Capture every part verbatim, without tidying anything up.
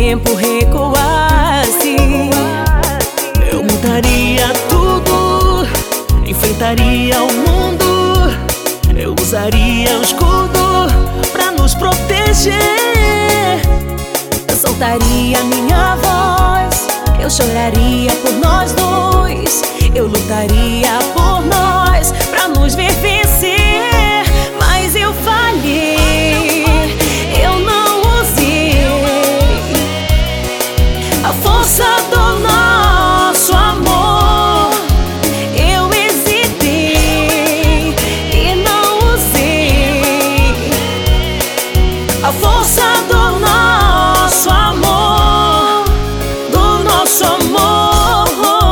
tempo recuasse, eu mudaria tudo, enfrentaria o mundo, eu usaria o escudo pra nos proteger. eu soltaria minha voz, eu choraria por nós dois, eu lutaria por nós pra nos ver vencer. Mas eu falhei, eu não usei a força do nosso amor. Eu hesitei e não usei a força do nosso amor, do nosso amor.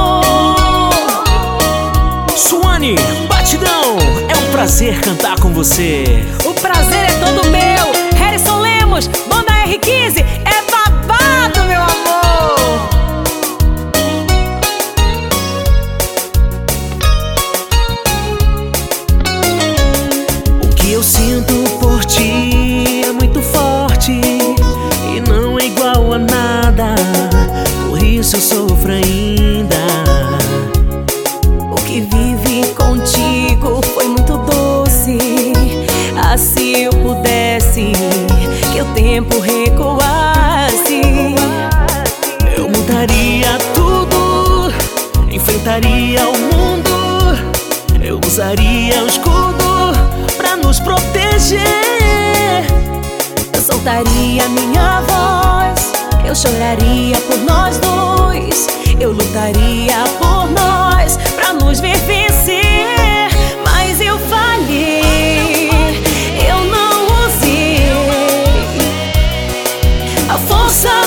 Suane, batidão, é um prazer cantar com você. O prazer é todo meu. Harrison Lemos, banda R quinze, é babado, meu amor. O que eu sinto por ti é muito forte e não é igual a nada, por isso eu sofro ainda. O que vivi contigo foi muito doce. Ah, se eu pudesse que o tempo recuasse, eu mudaria tudo, enfrentaria o mundo, eu usaria o escudo pra nos proteger. eu soltaria minha voz, eu choraria por nós dois, eu lutaria por nós pra nos ver vencer. Mas eu falhei, eu não usei a força